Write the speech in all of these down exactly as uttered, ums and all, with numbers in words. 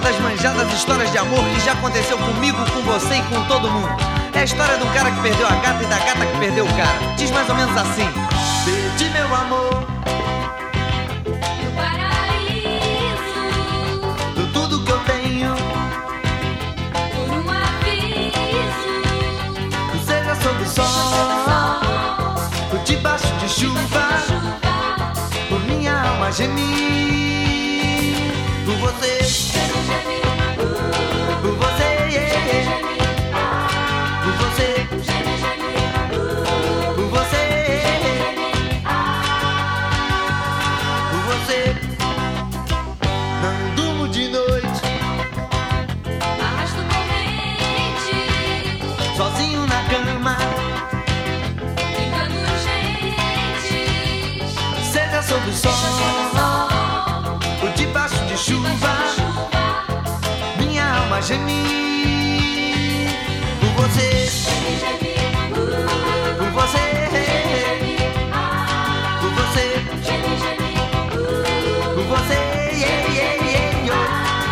das manjadas histórias de amor que já aconteceu comigo, com você e com todo mundo. É a história do cara que perdeu a gata e da gata que perdeu o cara. Diz mais ou menos assim: perdi meu amor no paraíso, do tudo que eu tenho, por um aviso. seja sob o sol, ou debaixo de chuva, por minha alma gemir, por você, por você, yeah. Por você, por você, por você. Não durmo de noite, Arrasto corrente, sozinho na cama, brincando gentes. seja sob o sol, ou debaixo de chuva, minha alma gemir, por você, por você, por você, por você, yeah, yeah, yeah, yeah.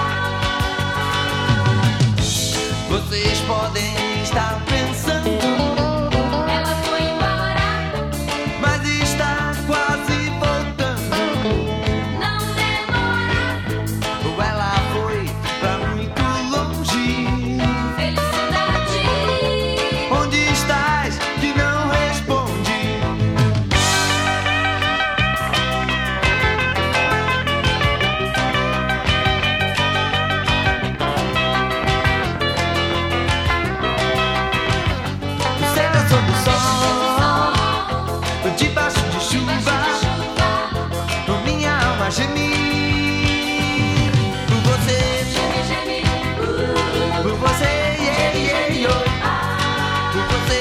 Vocês podem estar pensando, Ela foi embora, mas está quase voltando. não demora. Ou ela foi pra muito longe. Felicidade, Onde estás que não responde? Seja sob o sol, ou debaixo de chuva, por minha alma gemir, por você, por você, yeah, yeah, yeah. Por você,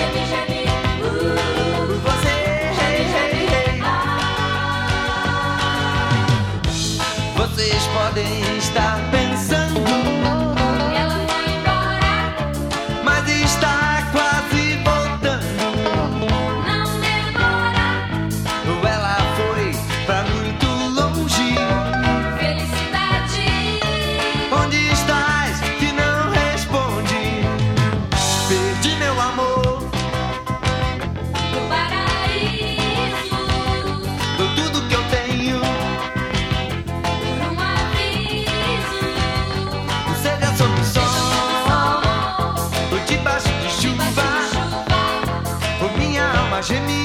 por você, hey, hey, hey. Vocês podem estar pensando, ela foi embora, mas está quase voltando. não demora. Ou ela foi pra muito longe. Felicidade, Onde estás que não responde? Perdi meu amor, no paraíso, dou tudo que eu tenho, por um aviso. seja sob o sol, ou debaixo de chuva, por minha alma gemir.